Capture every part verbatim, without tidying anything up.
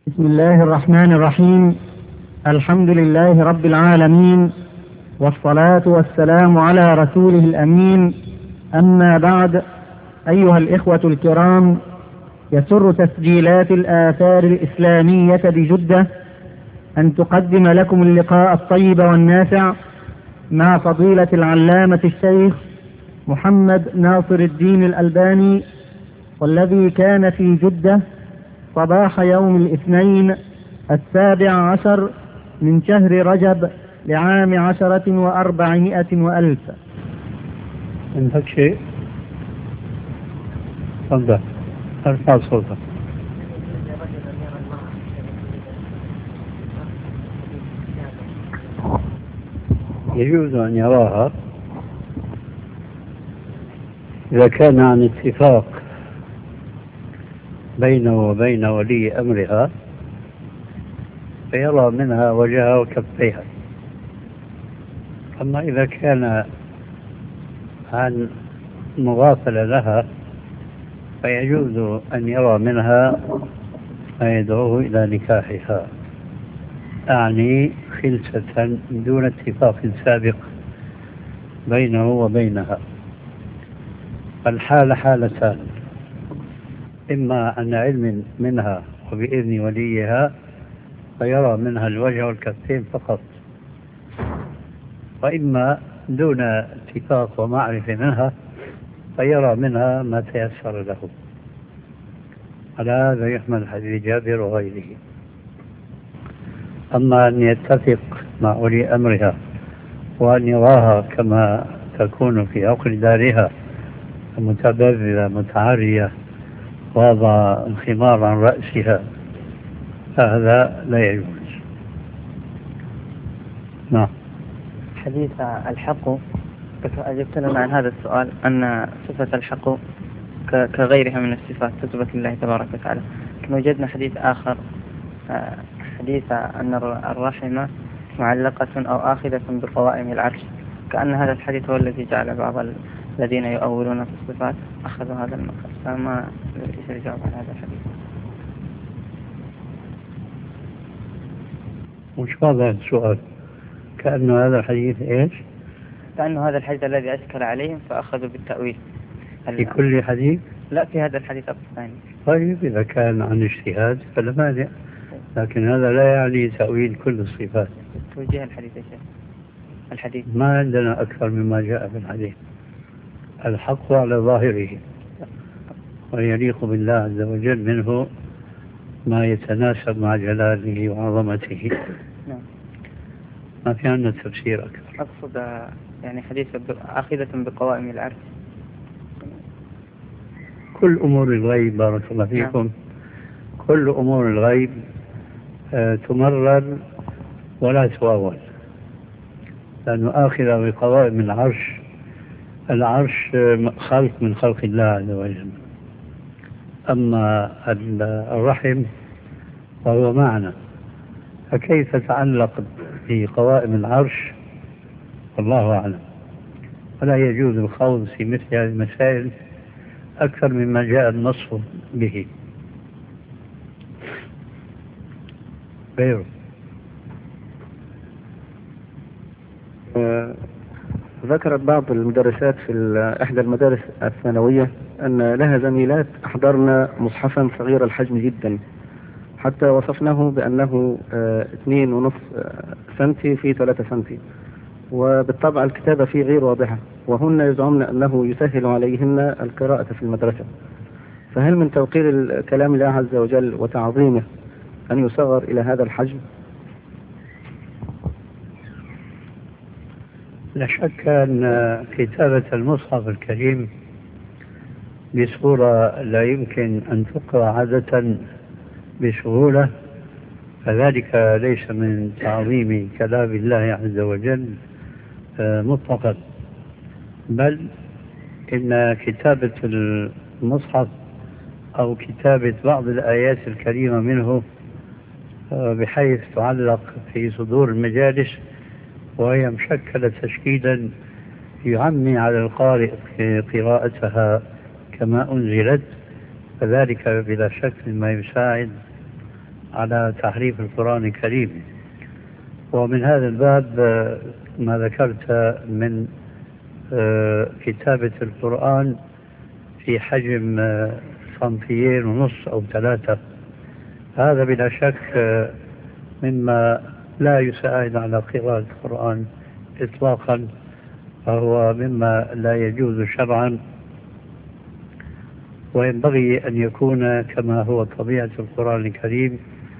بسم الله الرحمن الرحيم. الحمد لله رب العالمين، والصلاة والسلام على رسوله الأمين. أما بعد، أيها الإخوة الكرام، يسر تسجيلات الآثار الإسلامية بجدة أن تقدم لكم اللقاء الطيب والنافع مع فضيلة العلامة الشيخ محمد ناصر الدين الألباني، والذي كان في جدة صباح يوم الاثنين السابع عشر من شهر رجب لعام عشرة وأربعمائة وألف. عندك شيء؟ تفضل، ارفع صوتك. يجوز أن يراها إذا كان عن اتفاق بينه وبين ولي أمرها، فيرى منها وجهها وكفيها. أما إذا كان عن مغافلة لها فيجوز أن يرى منها ما يدعوه إلى نكاحها، أعني خلسة دون اتفاق سابق بينه وبينها. الحالة حالتان: إما عن علم منها وبإذن وليها فيرى منها الوجه والكفين فقط، وإما دون اتفاق ومعرفة منها فيرى منها ما تيسر له. على هذا يحمل حديث جابر وغيره. أما أن يتفق مع ولي أمرها وأن يراها كما تكون في عقل دارها متبذلة متعارية وضع الخمار عن رأسها، هذا لا يجوز. نعم. حديث الحق، أجبت لنا عن هذا السؤال أن صفة الحق كغيرها من الصفات تثبت لله تبارك وتعالى، لكن وجدنا حديث آخر، حديث أن الرحمة معلقة أو آخذة بقوائم العرش، كأن هذا الحديث هو الذي جعل بعض الذين يؤولون في الصفات أخذوا هذا المقام. فما ليس الجواب عن هذا الحديث؟ مش هذا السؤال، كأنه هذا الحديث إيش؟ كأنه هذا الحديث الذي أشكل عليهم فأخذوا بالتأويل. في كل حديث؟ لا، في هذا الحديث الثاني. طيب إذا كان عن اجتهاد فلا مانع، لكن هذا لا يعني تأويل كل الصفات. توجيه الحديث يا شيخ. الحديث ما عندنا أكثر مما جاء في الحديث. الحق على ظاهره، ويليق بالله عز وجل منه ما يتناسب مع جلاله وعظمته. نعم. ما في عندنا تفسير أكثر. أقصد يعني حديث آخذة بقوائم العرش. كل أمور الغيب، بارك الله فيكم. نعم. كل أمور الغيب آه تمرر ولا تواول، لأنه آخذة بقوائم العرش، العرش خلق من خلق الله عز وجل. أما الرحم فهو معنى، فكيف تعلق بقوائم العرش والله أعلم. ولا يجوز الخوض في مثل هذه المسائل أكثر مما جاء النص به. غيره. ذكرت بعض المدرسات في إحدى المدارس الثانوية أن لها زميلات أحضرن مصحفا صغير الحجم جدا، حتى وصفناه بأنه اثنين ونصف سنتي في ثلاثة سنتي، وبالطبع الكتابة فيه غير واضحة، وهن يزعمن أنه يسهل عليهن القراءة في المدرسة. فهل من توقير كلام الله عز وجل وتعظيمه أن يصغر إلى هذا الحجم؟ لا شك أن كتابة المصحف الكريم بصورة لا يمكن أن تقرأ عادة بسهولة، فذلك ليس من تعظيم كلام الله عز وجل مطلقا، بل إن كتابة المصحف أو كتابة بعض الآيات الكريمة منه بحيث تعلق في صدور المجالس وهي مشكلة تشكيلا يعمي على القارئ قراءتها كما أنزلت، فذلك بلا شك ما يساعد على تحريف القرآن الكريم. ومن هذا الباب ما ذكرت من كتابة القرآن في حجم صنفيين ونص أو ثلاثة، هذا بلا شك مما لا يساعد على قراءة القرآن إطلاقا، فهو مما لا يجوز شرعا، وينبغي أن يكون كما هو طبيعة القرآن الكريم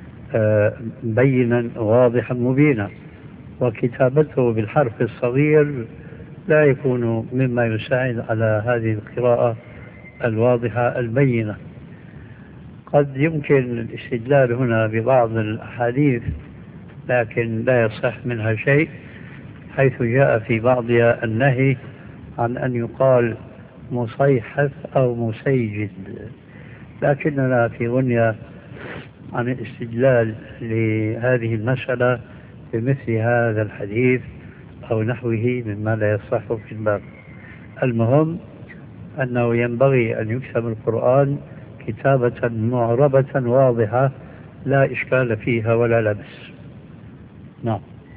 بينا واضحا مبينا، وكتابته بالحرف الصغير لا يكون مما يساعد على هذه القراءة الواضحة البينة. قد يمكن الاستدلال هنا ببعض الأحاديث لكن لا يصح منها شيء، حيث جاء في بعضها النهي عن أن يقال مصيحف أو مسيجد، لكننا في غنية عن الاستدلال لهذه المسألة بمثل هذا الحديث أو نحوه مما لا يصح في الباب. المهم أنه ينبغي أن يكتب القرآن كتابة معربة واضحة لا إشكال فيها ولا لبس. نعم.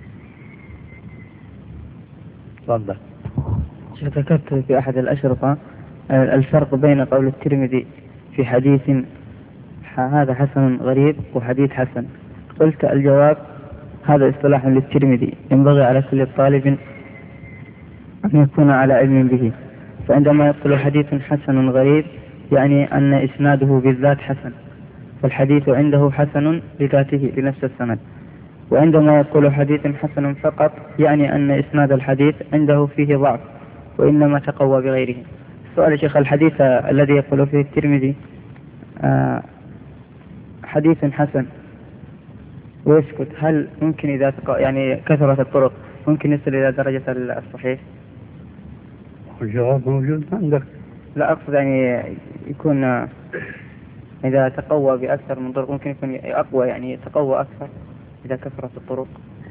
تفضل. ذكرت في أحد الأشرطة الفرق بين قول الترمذي في حديث هذا حسن غريب وحديث حسن. قلت الجواب هذا اصطلاح للترمذي ينبغي على كل طالب أن يكون على علم به، فعندما يقول حديث حسن غريب يعني أن إسناده بالذات حسن، فالحديث عنده حسن لذاته لنفس السند. وعندما يقول حديث حسن فقط يعني أن إسناد الحديث عنده فيه ضعف وإنما تقوى بغيره. سؤال شيخ، الحديث الذي يقول فيه الترمذي آه حديث حسن ويسكت، هل ممكن إذا يعني كثرت الطرق ممكن يصل إلى درجة الصحيح؟ الجواب موجود عندك. لا أقصد يعني يكون إذا تقوى بأكثر من طرق ممكن يكون أقوى، يعني يتقوى أكثر إذا كثرت الطرق.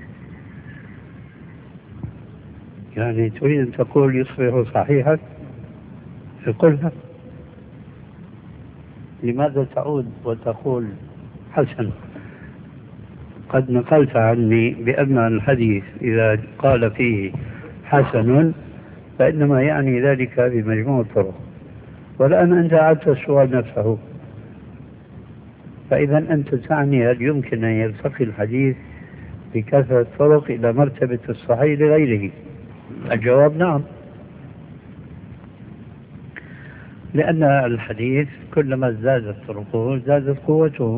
يعني تريد أن تقول يصبح صحيحا؟ قلها. لماذا تعود وتقول حسن؟ قد نقلت عني بأن الحديث إذا قال فيه حسن فإنما يعني ذلك بمجموع الطرق، والآن أنت أعدت السؤال نفسه، فإذا أنت تعني هل يمكن أن يرتقي الحديث بكثرة الطرق إلى مرتبة الصحيح لغيره؟ الجواب نعم، لأن الحديث كلما زادت طرقه زادت قوته.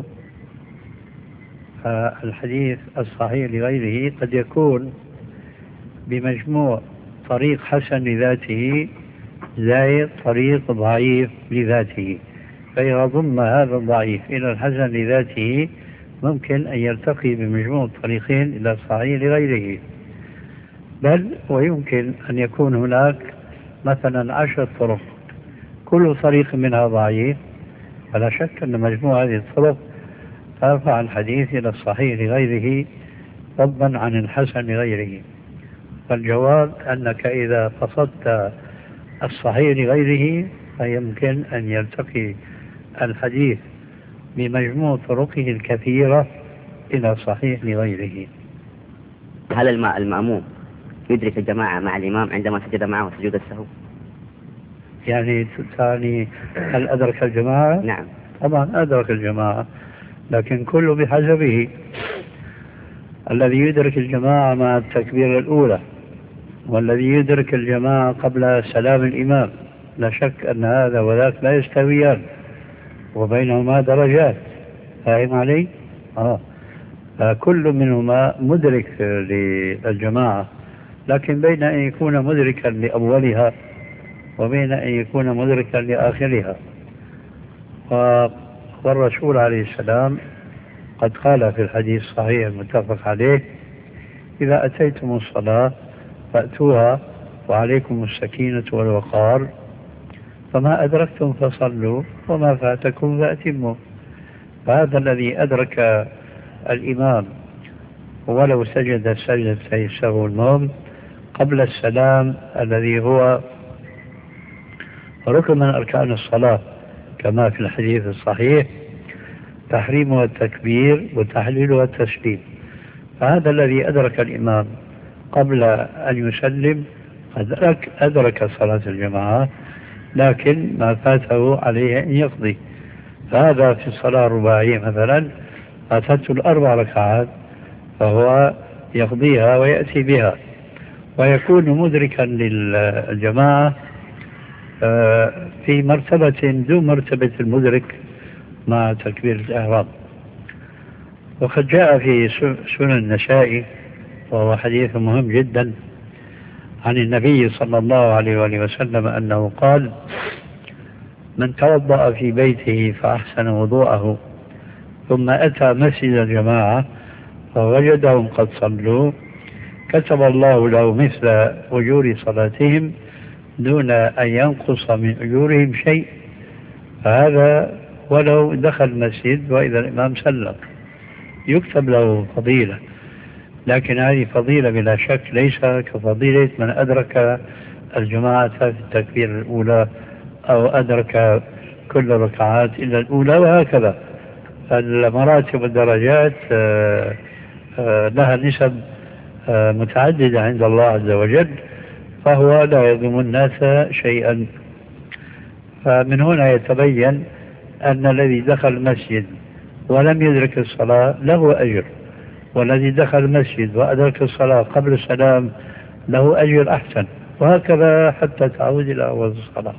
الحديث الصحيح لغيره قد يكون بمجموع طريق حسن لذاته زائد طريق ضعيف لذاته، فإذا ضم هذا الضعيف إلى الحسن لذاته ممكن أن يرتقي بمجموع الطريقين إلى الصحيح لغيره. بل ويمكن أن يكون هناك مثلا عشر طرق كل طريق منها ضعيف، فلا شك أن مجموع هذه الطرق ترفع الحديث إلى الصحيح لغيره فضلا عن الحسن لغيره. فالجواب أنك إذا قصدت الصحيح لغيره فيمكن أن يلتقي الحديث بمجموع طرقه الكثيرة إلى صحيح لغيره. هل المأموم يدرك الجماعة مع الإمام عندما سجد معه سجود السهو؟ يعني تعني هل أدرك الجماعة؟ نعم طبعا أدرك الجماعة، لكن كله بحسبه. الذي يدرك الجماعة مع التكبير الأولى والذي يدرك الجماعة قبل سلام الإمام لا شك أن هذا وذاك لا يستويان وبينهما درجات. فاهم علي؟ آه. كل منهما مدرك للجماعة، لكن بين أن يكون مدركا لأولها وبين أن يكون مدركا لآخرها. والرسول عليه السلام قد قال في الحديث الصحيح المتفق عليه: إذا أتيتم الصلاة فأتوها وعليكم السكينة والوقار، فما أدركتم فصلوا وما فاتكم فأتموا. فهذا الذي أدرك الإمام ولو سجد سجدتي السهو المهم قبل السلام الذي هو ركن من أركان الصلاة كما في الحديث الصحيح، تحريمها التكبير وتحليلها التسليم. فهذا الذي أدرك الإمام قبل أن يسلم أدرك, أدرك صلاة الجماعة، لكن ما فاته عليه أن يقضي. فهذا في الصلاة الرباعية مثلا فاتته الأربع ركعات فهو يقضيها ويأتي بها ويكون مدركا للجماعة في مرتبة دون مرتبة المدرك مع تكبير الإحرام. وقد جاء في سنن النسائي وهو حديث مهم جدا عن النبي صلى الله عليه وآله وسلم أنه قال: من توضأ في بيته فأحسن وضوءه ثم أتى مسجد الجماعة فوجدهم قد صلوا كتب الله له مثل أجور صلاتهم دون أن ينقص من أجورهم شيء. فهذا ولو دخل المسجد وإذا الإمام سلم يكتب له فضيلة، لكن هذه فضيلة بلا شك ليس كفضيلة من أدرك الجماعة في التكبير الأولى أو أدرك كل ركعات إلا الأولى، وهكذا. المراتب والدرجات لها نسب متعددة عند الله عز وجل، فهو لا يظلم الناس شيئا. فمن هنا يتبين أن الذي دخل المسجد ولم يدرك الصلاة له أجر، والذي دخل المسجد وأدرك الصلاة قبل السلام له أجر أحسن، وهكذا حتى تعود إلى أول الصلاة.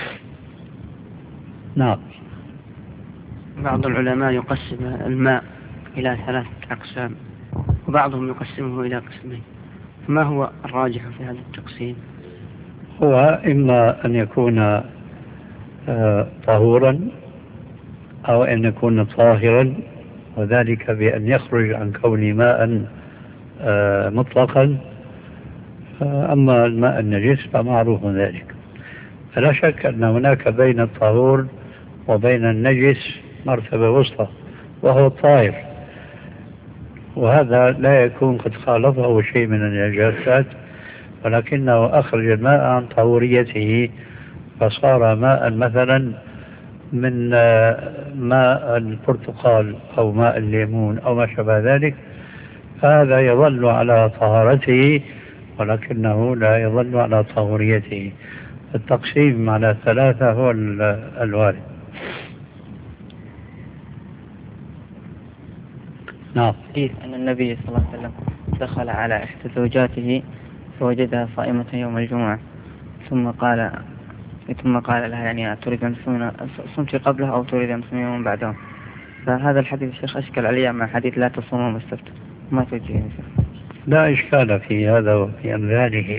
نعم. بعض العلماء يقسم الماء إلى ثلاثة أقسام وبعضهم يقسمه إلى قسمين، ما هو الراجح في هذا التقسيم؟ هو إما أن يكون طهورا أو أن يكون طاهرا، وذلك بأن يخرج عن كون ماء مطلقا. أما الماء النجس فمعروف ذلك. فلا شك أن هناك بين الطهور وبين النجس مرتبة وسطى وهو الطاهر، وهذا لا يكون قد خالفه شيء من النجاسات، ولكنه أخرج الماء عن طهوريته فصار ماء مثلا من ماء البرتقال أو ماء الليمون أو ما شابه ذلك، فهذا يظل على طهارته ولكنه لا يظل على طهوريته. التقسيم على ثلاثة هو الوارد. نعم. حديث أن النبي صلى الله عليه وسلم دخل على إحدى زوجاته فوجدها صائمة يوم الجمعة ثم قال ثم قال لها يعني تريد أن صمت قبلها أو تريد أن تصوم يوم بعدها. فهذا الحديث الشيخ أشكل علي مع حديث لا تصوم يوم السبت، ما توجيه؟ لا إشكال في هذا وفي أمثاله،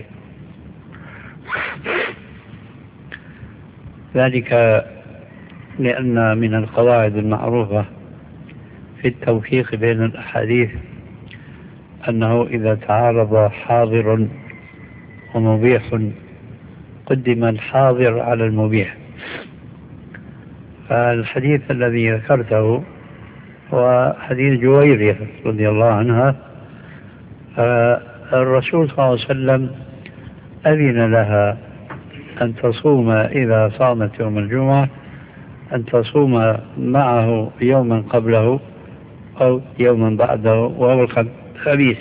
ذلك لأن من القواعد المعروفة في التوفيق بين الأحاديث أنه إذا تعارض حاضر ومبيح قدم الحاضر على المبيح. فالحديث الذي ذكرته هو حديث جويرية رضي الله عنها. الرسول صلى الله عليه وسلم أذن لها أن تصوم إذا صامت يوم الجمعة أن تصوم معه يوما قبله أو يوما بعده وهو الخميس.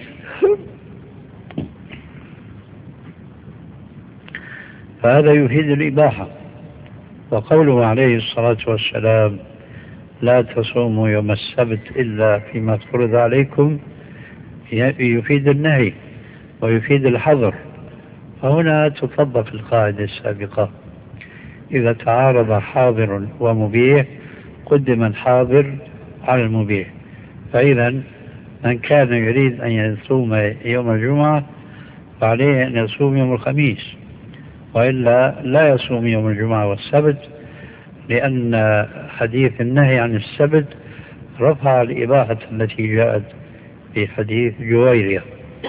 فهذا يفيد الإباحة. وقوله عليه الصلاة والسلام لا تصوموا يوم السبت إلا فيما فرض عليكم يفيد النهي ويفيد الحظر. فهنا تطبق القاعدة السابقة: إذا تعارض حاضر ومبيح قدم الحاضر على المبيح. فإذا من كان يريد أن يصوم يوم الجمعة فعليه أن يصوم يوم الخميس، وإلا لا يصوم يوم الجمعة والسبت، لأن حديث النهي عن السبت رفع الإباحة التي جاءت في حديث جويرية.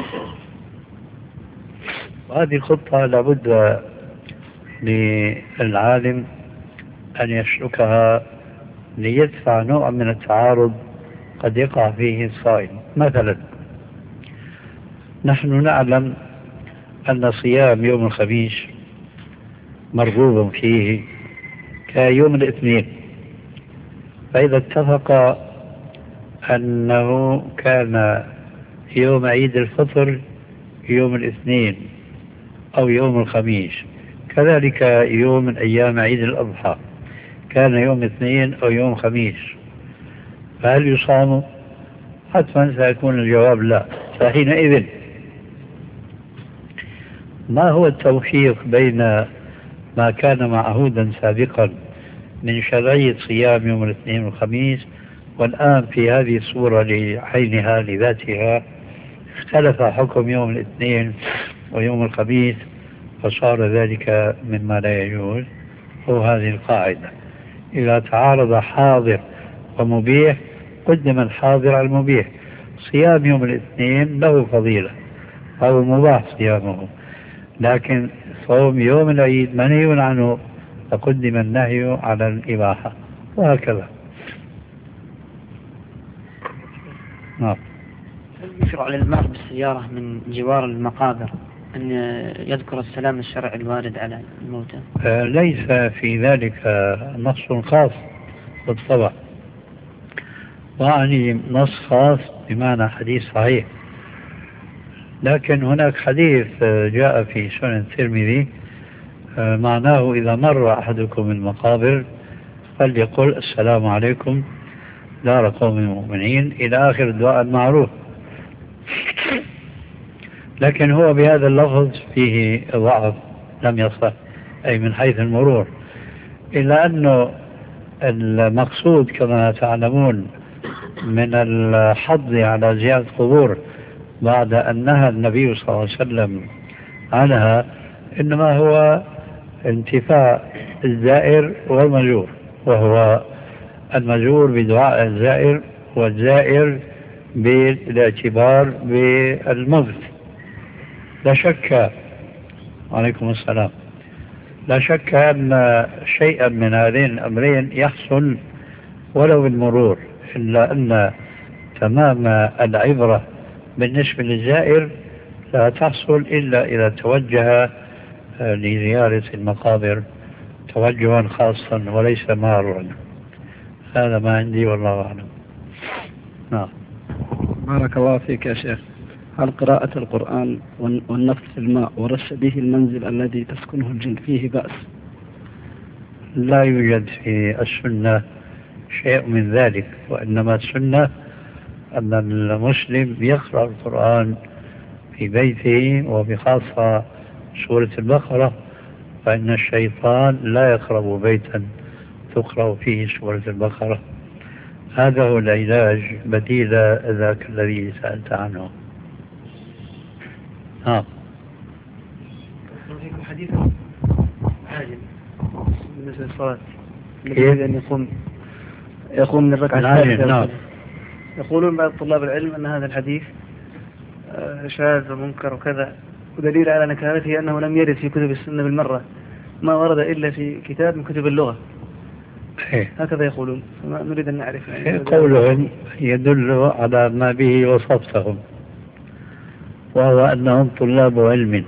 وهذه الخطة لابد للعالم أن يسلكها ليدفع نوع من التعارض قد يقع فيه الصائم. مثلا نحن نعلم أن صيام يوم الخميس مرغوب فيه كيوم الاثنين، فإذا اتفق أنه كان يوم عيد الفطر يوم الاثنين أو يوم الخميس، كذلك يوم من أيام عيد الأضحى كان يوم اثنين أو يوم خميس، فهل يصام؟ حتما سيكون الجواب لا. فحينئذ ما هو التوفيق بين ما كان معهودا سابقا من شرعية صيام يوم الاثنين والخميس والآن في هذه الصورة لعينها لذاتها اختلف حكم يوم الاثنين ويوم الخميس فصار ذلك مما لا يجوز؟ هو هذه القاعدة: إذا تعارض حاضر ومبيح قدم الحاضر على المبيح. صيام يوم الاثنين له فضيلة أو مباح صيامه، لكن صوم يوم العيد منهي عنه فقدم النهي على الإباحة، وهكذا. نعم. يشرع للمار بالسيارة من جوار المقابر أن يذكر السلام الشرعي الوارد على الموتى؟ آه ليس في ذلك نص خاص بالطبع، وعني نص خاص بمعنى حديث صحيح، لكن هناك حديث جاء في سنن الترمذي معناه: إذا مر أحدكم المقابر فليقل السلام عليكم دار قوم المؤمنين، إلى آخر الدعاء المعروف. لكن هو بهذا اللفظ فيه ضعف لم يصح، أي من حيث المرور، إلا أنه المقصود كما تعلمون من الحض على زيارة القبور بعد أن نهى النبي صلى الله عليه وسلم عنها إنما هو انتفاء الزائر والمزور، وهو المزور بدعاء الزائر والزائر بالاعتبار بالموت. لا شك عليكم السلام لا شك أن شيئا من هذين الأمرين يحصل ولو بالمرور، إلا أن تمام العبرة بالنسبة للزائر لا تحصل إلا إذا توجه لزيارة المقابر توجها خاصا وليس مارا. هذا ما عندي والله أعلم. نعم. بارك الله فيك يا شيخ. هل قراءة القرآن والنفث في الماء ورش به المنزل الذي تسكنه الجن فيه بأس؟ لا يوجد في السنة شيء من ذلك، وإنما السنة أن المسلم يقرأ القرآن في بيته، وبخاصة سورة البقرة، فإن الشيطان لا يقرب بيتا تقرأ فيه سورة البقرة. هذا هو العلاج بديل ذاك الذي سألت عنه. ها فيكم حديث عاجل بالنسبة للصلاة كيف؟ يريد أن يقوم يقوم من الركعة الثالثة. نعم. يقولون بعض طلاب العلم أن هذا الحديث شاذ ومنكر وكذا، ودليل على نكارته أنه لم يرد في كتب السنة بالمرة، ما ورد إلا في كتاب من كتب اللغة. إيه. هكذا يقولون، فما نريد أن نعرف يعني قولهم يدل على ما به وصفتهم، وهو أنهم طلاب علم،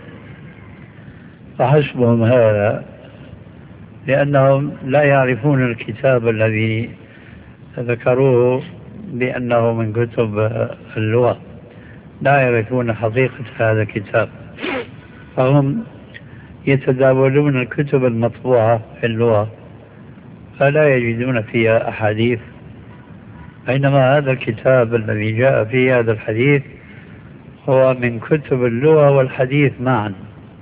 فحسبهم هذا، لأنهم لا يعرفون الكتاب الذي ذكروه بأنه من كتب اللغة، لا يعرفون حقيقة هذا الكتاب، فهم يتداولون الكتب المطبوعة في اللغة فلا يجدون فيها أحاديث، بينما هذا الكتاب الذي جاء فيه هذا الحديث هو من كتب اللغة والحديث معا.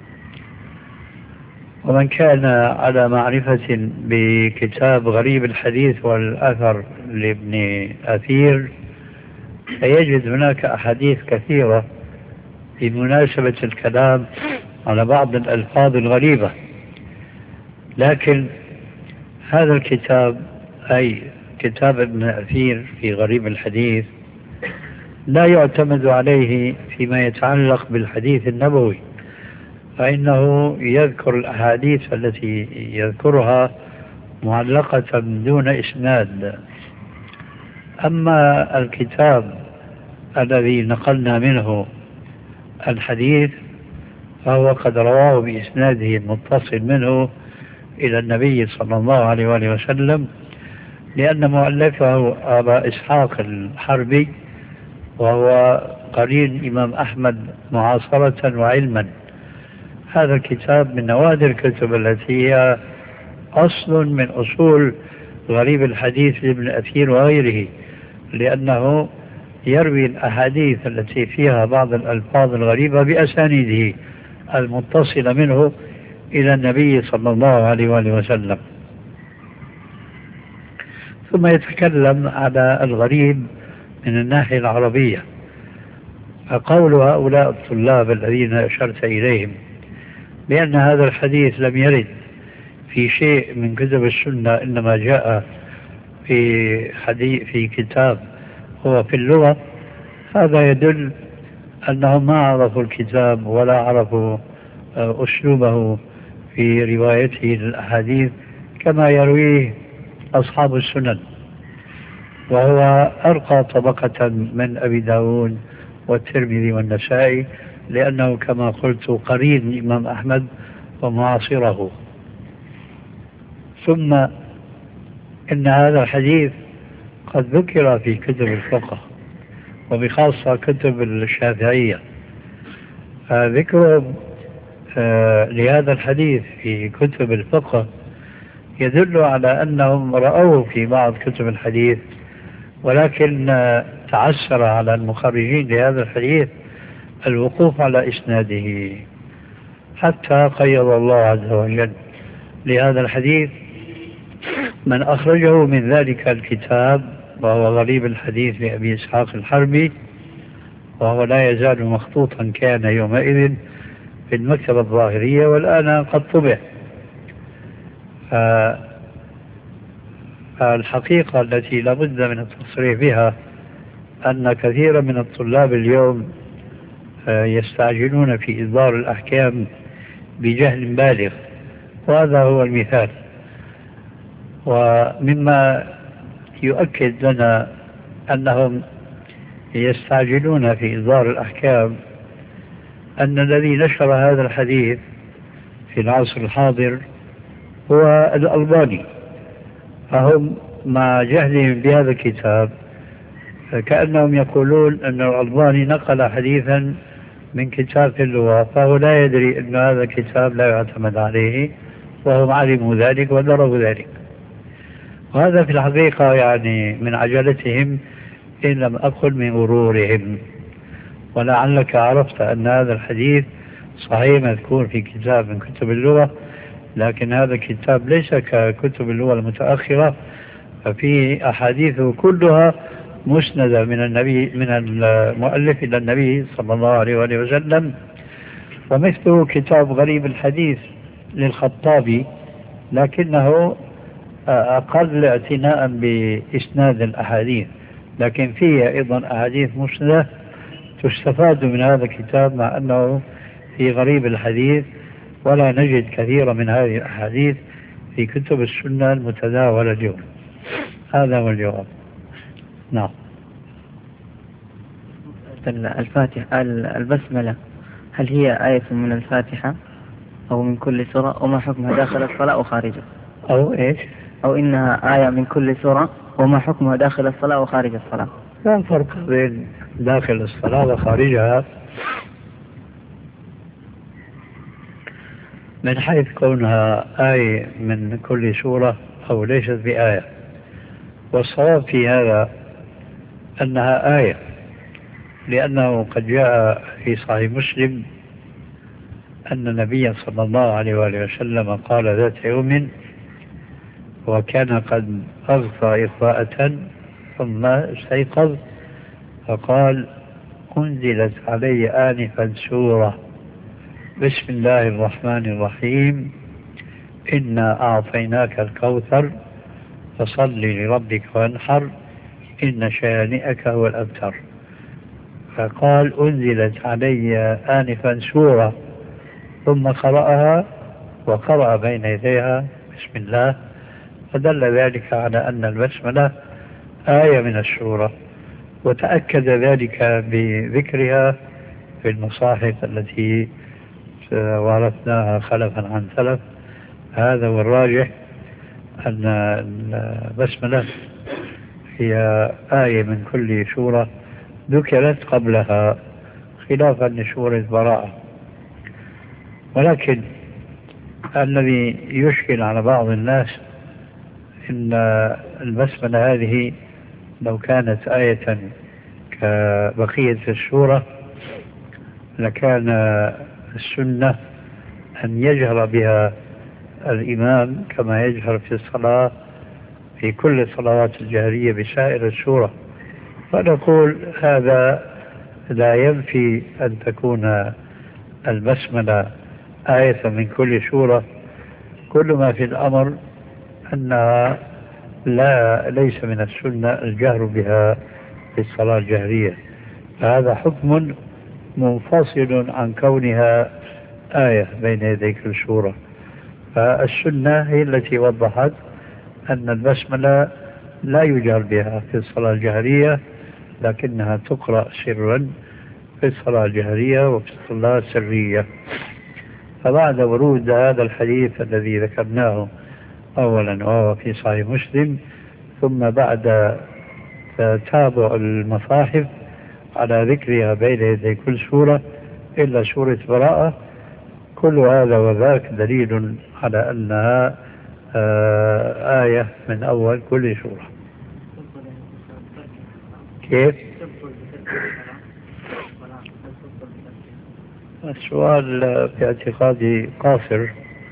ومن كان على معرفة بكتاب غريب الحديث والأثر لابن أثير فيجد هناك أحاديث كثيرة في مناسبة الكلام على بعض الألفاظ الغريبة، لكن هذا الكتاب أي كتاب ابن أثير في غريب الحديث لا يعتمد عليه فيما يتعلق بالحديث النبوي، فإنه يذكر الأحاديث التي يذكرها معلقة دون إسناد. أما الكتاب الذي نقلنا منه الحديث فهو قد رواه بإسناده المتصل منه إلى النبي صلى الله عليه وآله وسلم لأن مؤلفه أبا إسحاق الحربي، وهو قرين إمام أحمد معاصرة وعلما. هذا الكتاب من نوادر الكتب التي هي أصل من أصول غريب الحديث لابن أثير وغيره، لأنه يروي الأحاديث التي فيها بعض الألفاظ الغريبة بأسانيده المتصلة منه إلى النبي صلى الله عليه وآله وسلم. ثم يتكلم على الغريب من الناحية العربية. فقول هؤلاء الطلاب الذين أشرت إليهم بأن هذا الحديث لم يرد في شيء من كتب السنة، إنما جاء في حديث في كتاب هو في اللغة، هذا يدل أنهم ما عرفوا الكتاب ولا عرفوا أسلوبه في روايته للأحاديث كما يرويه أصحاب السنن، وهو أرقى طبقة من أبي داود والترمذي والنسائي، لأنه كما قلت قرين الإمام أحمد ومعاصره. ثم إن هذا الحديث قد ذكر في كتب الفقه وبخاصة كتب الشافعية. ذكر لهذا الحديث في كتب الفقه يدل على أنهم رأوه في بعض كتب الحديث، ولكن تعسر على المخرجين لهذا الحديث الوقوف على إسناده، حتى قيض الله عز وجل لهذا الحديث من أخرجه من ذلك الكتاب، وهو غريب الحديث لأبي إسحاق الحربي، وهو لا يزال مخطوطا كان يومئذ في المكتبة الظاهرية، والآن قد طبع. فالحقيقة التي لابد من التصريح بها أن كثيرا من الطلاب اليوم يستعجلون في إصدار الأحكام بجهل بالغ، وهذا هو المثال. ومما يؤكد لنا أنهم يستعجلون في إصدار الأحكام أن الذي نشر هذا الحديث في العصر الحاضر هو الألباني، فهم مع جهلهم بهذا الكتاب كأنهم يقولون أن الألباني نقل حديثا من كتاب في اللغة، فهو لا يدري أن هذا الكتاب لا يعتمد عليه، وهم علموا ذلك ودروا ذلك. وهذا في الحقيقة يعني من عجلتهم إن لم أقل من غرورهم. ولعلك عرفت أن هذا الحديث صحيح مذكور في كتاب من كتب اللغة، لكن هذا الكتاب ليس ككتب اللغة المتأخرة، ففي أحاديثه كلها مسندة من النبي من المؤلف إلى النبي صلى الله عليه وآله وسلم. ومثله كتاب غريب الحديث للخطابي، لكنه أقل اعتناء بإسناد الأحاديث، لكن فيه أيضا أحاديث مسندة تستفاد من هذا الكتاب، مع أنه في غريب الحديث ولا نجد كثيرا من هذه الأحاديث في كتب السنة المتداولة اليوم. هذا هو الجواب. نعم. الفاتحة البسملة هل هي آية من الفاتحة أو من كل سورة، وما حكمها داخل الصلاة أو خارجها؟ أو إيش؟ أو إنها آية من كل سورة وما حكمها داخل الصلاة وخارج الصلاة؟ لا فرق بين داخل الصلاة وخارجها من حيث كونها آية من كل سورة أو ليست بآية. والصواب في هذا أنها آية، لأنه قد جاء في صحيح مسلم أن النبي صلى الله عليه وآله وسلم قال ذات يوم وكان قد أغفى إغفاءة ثم استيقظ فقال أنزلت علي آنفا سورة بسم الله الرحمن الرحيم إنا أعطيناك الكوثر فصل لربك وانحر إن شانئك هو الأبتر. فقال أنزلت علي آنفا سورة، ثم قرأها وقرأ بين يديها بسم الله، فدل ذلك على أن البسملة آية من السورة، وتأكد ذلك بذكرها في المصاحف التي ورثناها خلفا عن سلف. هذا هو الراجح، أن البسملة هي آية من كل سورة ذكرت قبلها خلافا لسورة براءة. ولكن الذي يشكل على بعض الناس إن البسملة هذه لو كانت آية كبقية السورة لكان السنة أن يجهر بها الإمام كما يجهر في الصلاة في كل الصلوات الجهرية بسائر السورة. فنقول هذا لا ينفي أن تكون البسملة آية من كل سورة، كل ما في الأمر أنها لا ليس من السنة الجهر بها في الصلاة الجهرية، فهذا حكم منفصل عن كونها آية بين يدي كل سورة. فالسنة هي التي وضحت أن البسملة لا يجهر بها في الصلاة الجهرية، لكنها تقرأ سرا في الصلاة الجهرية وفي الصلاة السرية. فبعد ورود هذا الحديث الذي ذكرناه أولا وهو في صحيح مسلم، ثم بعد تتابع المصاحف على ذكرها بين يدي كل سورة إلا سورة براءة، كل هذا وذاك دليل على أنها آية من أول كل سورة. كيف؟ السؤال في اعتقادي قاصر،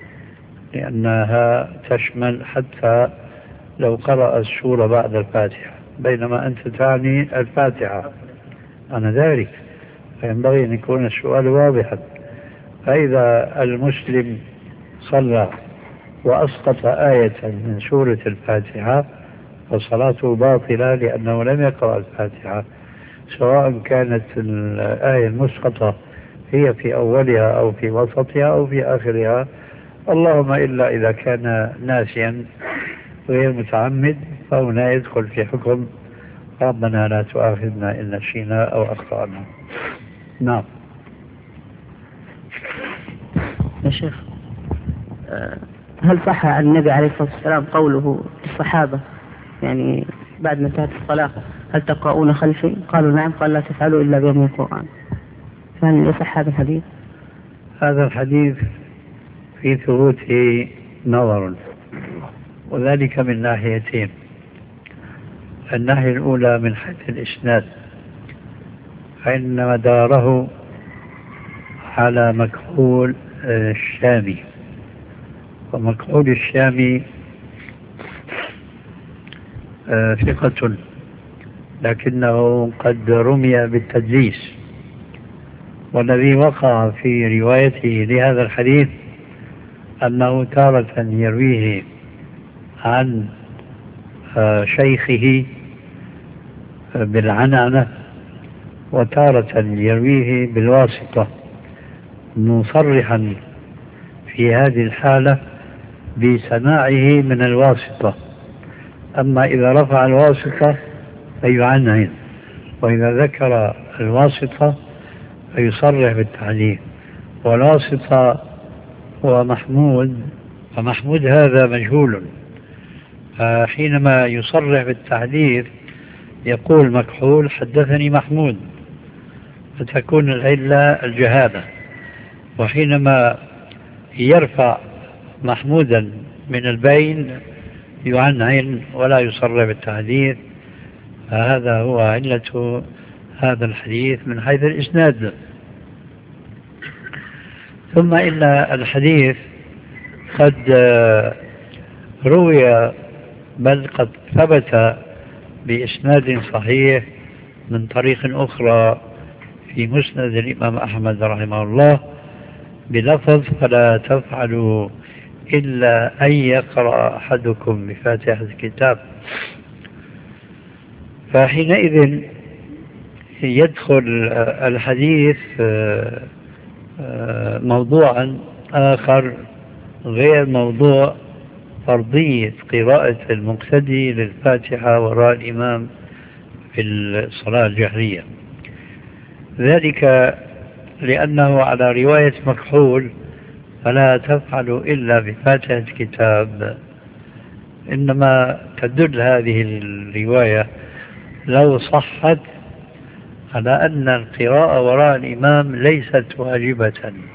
لأنها تشمل حتى لو قرأ السورة بعد الفاتحة، بينما أنت تعني الفاتحة. أنا ذلك فينبغي أن يكون السؤال واضحا. فإذا المسلم صلى وأسقط آية من سورة الفاتحة فصلاته باطلة لأنه لم يقرأ الفاتحة، سواء كانت الآية المسقطة هي في أولها أو في وسطها أو في آخرها، اللهم إلا إذا كان ناسيا غير متعمد فهنا يدخل في حكم ربنا لا تؤاخذنا إن نسينا أو أخطأنا. نعم. يا شيخ، هل صح عن النبي عليه الصلاة والسلام قوله للصحابة يعني بعد ما انتهت الصلاة هل تقرؤون خلفي؟ قالوا نعم. قال لا تفعلوا إلا بيوم القرآن. فهل يصح هذا الحديث؟ هذا الحديث في ثبوته نظر، وذلك من ناحيتين. الناحية الأولى من حيث الإسناد، فإن مداره على مكحول الشامي، ومكحول الشامي ثقة لكنه قد رمي بالتدليس، والذي وقع في روايته لهذا الحديث أنه تارة يرويه عن شيخه بالعنعنة وتارة يرويه بالواسطة، مصرحا في هذه الحالة بسماعه من الواسطة. أما إذا رفع الواسطة فيعنعن، وإذا ذكر الواسطة فيصرح بالتعليم. والواسطة هو محمود، ومحمود هذا مجهول، حينما يصرح بالتعليل يقول مكحول حدثني محمود، فتكون العلة الجهالة. وحينما يرفع محمودا من البين يعنعن ولا يصرح بالتعليل، فهذا هو علة هذا الحديث من حيث الإسناد. ثم إن الحديث قد روي بل قد ثبت بإسناد صحيح من طريق أخرى في مسند الإمام أحمد رحمه الله بلفظ فلا تفعلوا إلا أن يقرأ أحدكم بفاتحة الكتاب. فحينئذ يدخل الحديث موضوعا آخر غير موضوع فرضية قراءة المقتدي للفاتحة وراء الإمام في الصلاة الجهرية، ذلك لأنه على رواية مكحول فلا تفعل إلا بفاتحة الكتاب، إنما تدل هذه الرواية لو صحت على أن القراءة وراء الإمام ليست واجبة،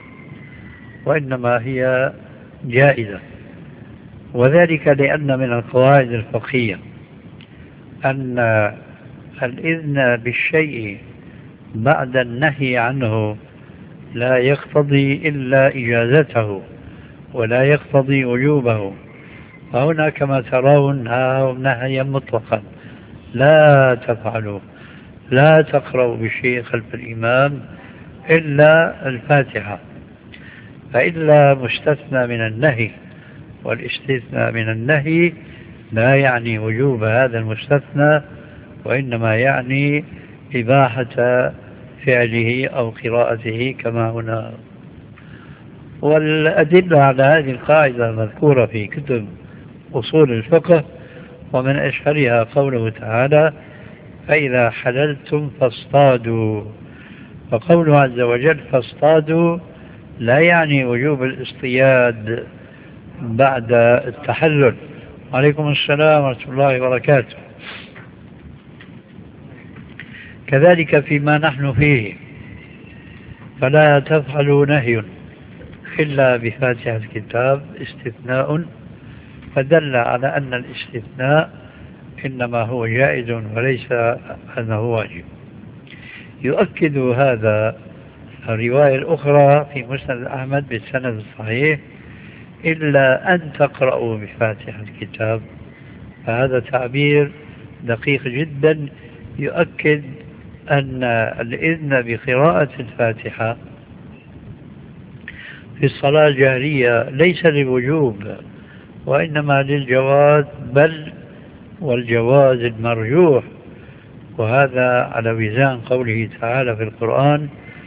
وإنما هي جائزة. وذلك لأن من القواعد الفقهية أن الإذن بالشيء بعد النهي عنه لا يقتضي إلا إجازته ولا يقتضي وجوبه. فهنا كما ترون نهيا مطلقا: لا تفعلوا، لا تقرأوا بشيء خلف الإمام إلا الفاتحة. فإلا مستثنى من النهي، والاستثناء من النهي لا يعني وجوب هذا المستثنى، وإنما يعني إباحة فعله أو قراءته كما هنا. والأدلة على هذه القاعدة مذكورة في كتب أصول الفقه، ومن أشهرها قوله تعالى: فإذا حللتم فاصطادوا. فقوله عز وجل فاصطادوا لا يعني وجوب الاصطياد بعد التحلل. وعليكم السلام ورحمة الله وبركاته. كذلك فيما نحن فيه فلا تفعلوا نهي إلا بفاتحة الكتاب استثناء، فدل على أن الاستثناء إنما هو جائز وليس أنه واجب. يؤكد هذا الرواية الأخرى في مسند أحمد بالسند الصحيح: إلا أن تقرأوا بفاتحة الكتاب. فهذا تعبير دقيق جدا يؤكد أن الإذن بقراءة الفاتحة في الصلاة الجهرية ليس للوجوب وإنما للجواز، بل والجواز المرجوح. وهذا على وزان قوله تعالى في القرآن: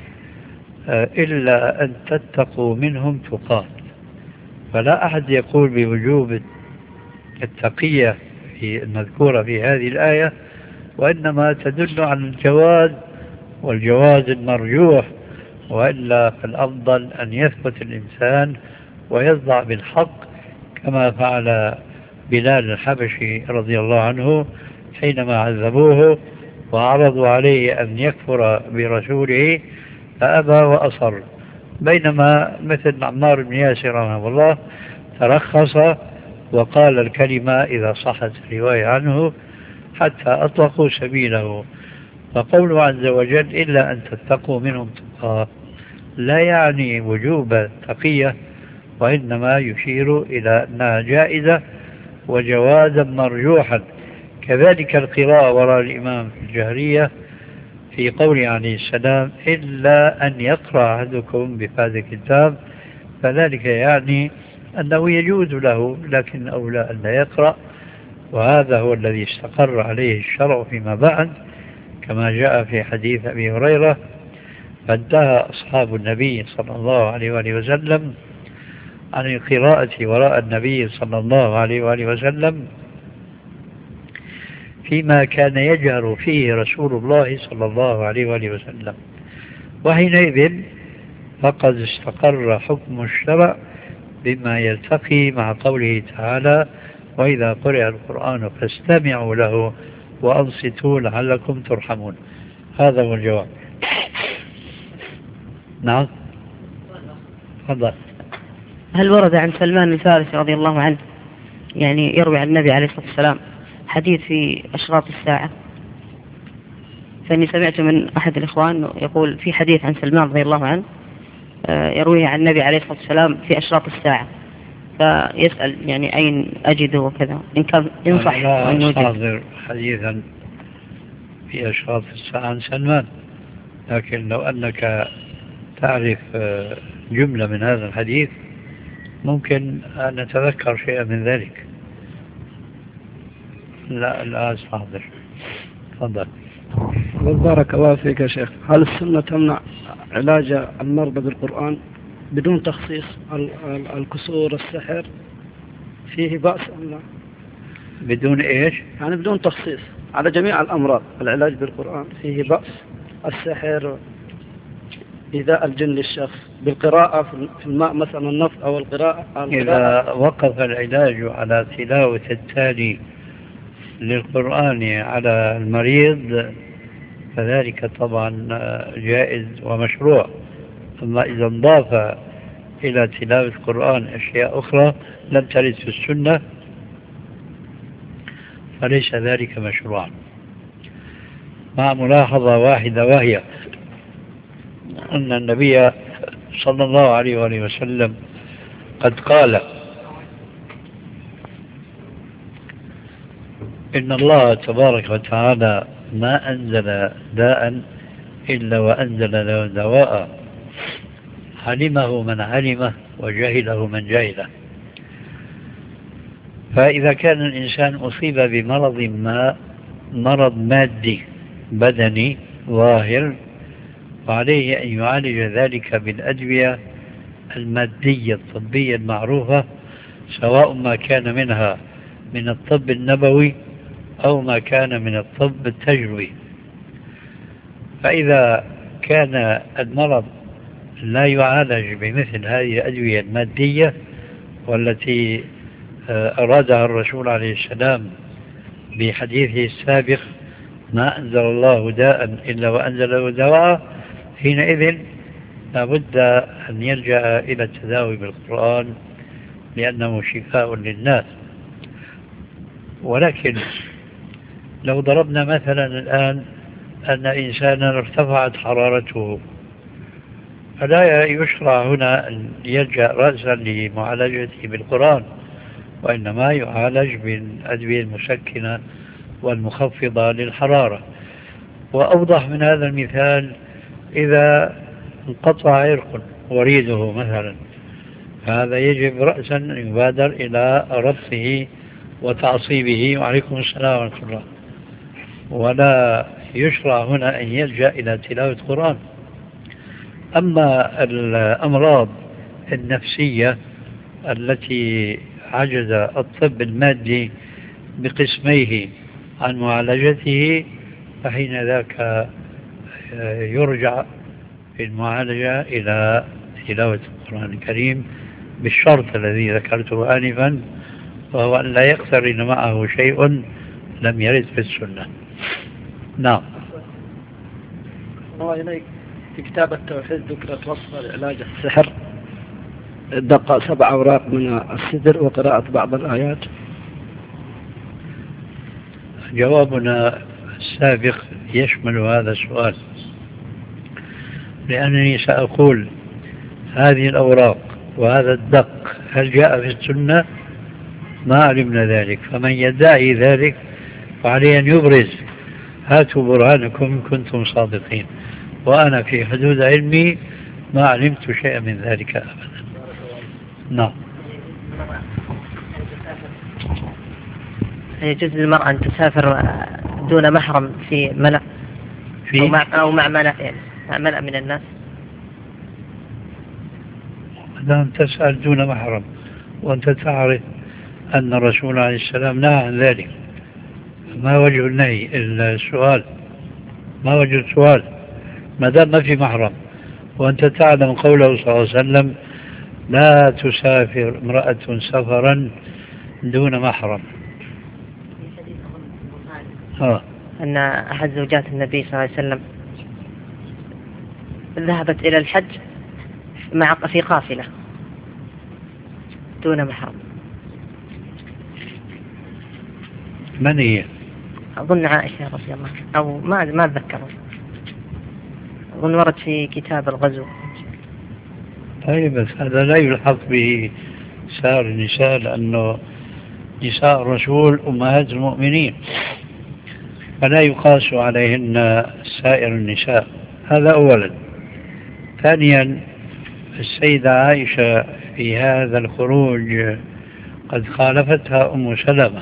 إلا أن تتقوا منهم تقات. فلا أحد يقول بوجوب التقية في المذكورة في هذه الآية، وإنما تدل على الجواز والجواز المرجوح. وإلا فالأفضل أن يثبت الإنسان ويصدع بالحق كما فعل بلال الحبشي رضي الله عنه حينما عذبوه وعرضوا عليه أن يكفر برسوله فأبى وأصر، بينما مثل عمار بن ياسر رحمه الله ترخص وقال الكلمة إذا صحت الرواية عنه حتى أطلقوا سبيله. فقوله عز وجل إلا أن تتقوا منهم تقاه لا يعني وجوب تقية، وإنما يشير إلى أنها جائزة وجوازا مرجوحا. كذلك القراءة وراء الإمام في الجهرية في قوله عليه السلام: إلا أن يقرأ أحدكم بفاتحة الكتاب، فذلك يعني أنه يجوز له لكن أولى أن لا يقرأ. وهذا هو الذي استقر عليه الشرع فيما بعد، كما جاء في حديث أبي هريرة: فانتهى أصحاب النبي صلى الله عليه وآله وسلم عن القراءة وراء النبي صلى الله عليه وآله وسلم فيما كان يجهر فيه رسول الله صلى الله عليه وآله وسلم. وحينئذ فقد استقر حكم الشرع بما يلتقي مع قوله تعالى: وإذا قرئ القرآن فاستمعوا له وأنصتوا لعلكم ترحمون. هذا هو الجواب. نعم، تفضل. هل ورد عن سلمان الفارسي رضي الله عنه يعني يروي عن النبي عليه الصلاة والسلام حديث في أشراط الساعة؟ فإني سمعت من أحد الإخوان يقول في حديث عن سلمان رضي الله عنه يرويه عن النبي عليه الصلاة والسلام في أشراط الساعة، فيسأل يعني أين أجده وكذا، إن كان ينصح أن يوجد. لا أصادر حديثا في أشراط الساعة عن سلمان، لكن لو أنك تعرف جملة من هذا الحديث ممكن أن نتذكر شيئا من ذلك. لا لا أصادر. تفضل. بارك الله فيك يا شيخ. هل السنة تمنع علاج المرضى بالقرآن بدون تخصيص؟ الكسور، السحر، فيه بأس أم لا؟ بدون إيش؟ يعني بدون تخصيص على جميع الأمراض العلاج بالقرآن فيه بأس؟ السحر إيذاء الجن للشخص بالقراءة في الماء مثلا النفط أو القراءة, القراءة إذا وقف العلاج على تلاوة التالي للقرآن على المريض فذلك طبعا جائز ومشروع. أما إذا انضاف إلى تلاوة القرآن أشياء أخرى لم ترد في السنة فليس ذلك مشروعا، مع ملاحظة واحدة وهي أن النبي صلى الله عليه وآله وسلم قد قال إن الله تبارك وتعالى ما أنزل داء إلا وأنزل له دواء علمه من علمه وجهله من جهله. فإذا كان الإنسان أصيب بمرض ما، مرض مادي بدني ظاهر، وعليه أن يعالج ذلك بالأدوية المادية الطبية المعروفة، سواء ما كان منها من الطب النبوي أو ما كان من الطب التجربي. فإذا كان المرض لا يعالج بمثل هذه الأدوية المادية والتي أرادها الرسول عليه السلام بحديثه السابق ما أنزل الله داء إلا وأنزل له دواء، حينئذ لابد أن يلجأ إلى التداوي بالقرآن لأنه شفاء للناس. ولكن لو ضربنا مثلا الآن أن إنسانا ارتفعت حرارته، فلا يشرع هنا أن يلجأ رأسا لمعالجته بالقرآن، وإنما يعالج بالأدوية المسكنة والمخفضة للحرارة. وأوضح من هذا المثال إذا انقطع عرق وريده مثلا، هذا يجب رأسا أن يبادر إلى ربطه وتعصيبه، وعليكم السلام ورحمة الله، ولا يشرع هنا أن يلجأ إلى تلاوة القرآن. أما الأمراض النفسية التي عجز الطب المادي بقسميه عن معالجته، فحين ذاك يرجع في المعالجة إلى تلاوة القرآن الكريم بالشرط الذي ذكرته آنفا، وهو أن لا يقترن معه شيء لم يرد في السنة. نعم. الله إليك، في كتاب التوحيد ذكرت وصفة لعلاج السحر، دق سبع أوراق من السدر وقراءة بعض الآيات. جوابنا السابق يشمل هذا السؤال، لأنني سأقول هذه الأوراق وهذا الدق هل جاء في السنة؟ ما علمنا ذلك، فمن يدعي ذلك فعليه أن يبرز، هاتوا برهانكم إن كنتم صادقين، وأنا في حدود علمي ما علمت شيئا من ذلك أبدا. نعم. يجوز للمرأة أن تسافر دون محرم في ملأ في أو مع, أو مع ملأ يعني مع ملأ من الناس؟ دام تسأل دون محرم وأنت تعرف أن الرسول عليه السلام نهى عن ذلك، ما وجه النهي؟ السؤال، ما وجه السؤال؟ ما دام ما في محرم وأنت تعلم قوله صلى الله عليه وسلم لا تسافر امرأة سفرا دون محرم. ها. أن أحد زوجات النبي صلى الله عليه وسلم ذهبت إلى الحج مع في قافلة دون محرم. من هي؟ أظن عائشة رضي الله عنها، أو ما ما أتذكر، أظن ورد في كتاب الغزو. طيب بس هذا لا يلحق به سائر النساء، لأنه نساء الرسول أمهات المؤمنين فلا يقاس عليهن سائر النساء. هذا أولا. ثانيا، السيدة عائشة في هذا الخروج قد خالفتها أم سلمة،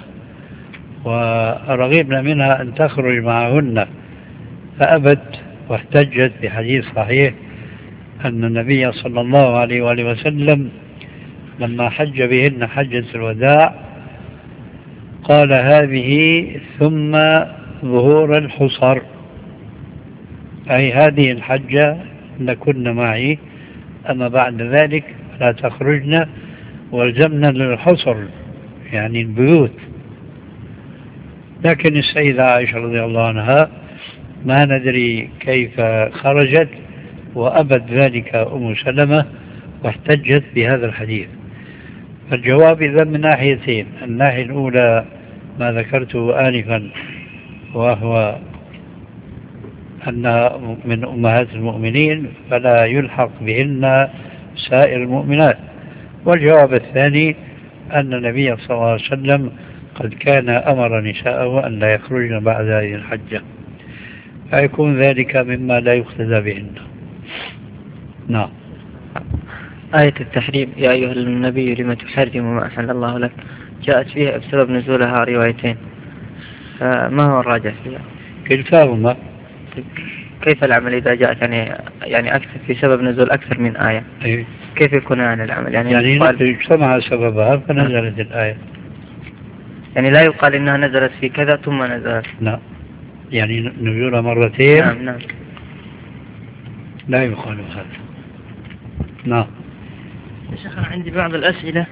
ورغبنا منها أن تخرج معهن فأبت، واحتجت بحديث صحيح أن النبي صلى الله عليه وآله وسلم لما حج بهن حجة الوداع قال هذه ثم ظهور الحصر، أي هذه الحجة لكن معي، أما بعد ذلك لا تخرجن، والزمنا للحصر يعني البيوت. لكن السيدة عائشة رضي الله عنها ما ندري كيف خرجت، وأبد ذلك أم سلمة واحتجت بهذا الحديث. فالجواب إذا من ناحيتين: الناحية الأولى ما ذكرته آنفا، وهو أن من أمهات المؤمنين فلا يلحق بهن سائر المؤمنات. والجواب الثاني أن النبي صلى الله عليه وسلم قد كان أمر نساءه أن لا يخرجن بعد هذه الحجة، فيكون ذلك مما لا يقتدى بهن. نعم. آية التحريم يا أيها النبي لما تحرم ما أحل الله لك جاءت فيها بسبب نزولها روايتين، فما هو الراجح فيها؟ كلتاهما. كيف العمل إذا جاءت يعني يعني أكثر في سبب نزول أكثر من آية؟ أيه. كيف يكون عن العمل؟ يعني, يعني يقال... اجتمع سببها فنزلت الآية. يعني لا يقال إنها نزلت في كذا ثم نزلت. لا، يعني نزولها مرتين. نعم نعم. لا يقال هذا. نعم. يا شيخ أنا عندي بعض الأسئلة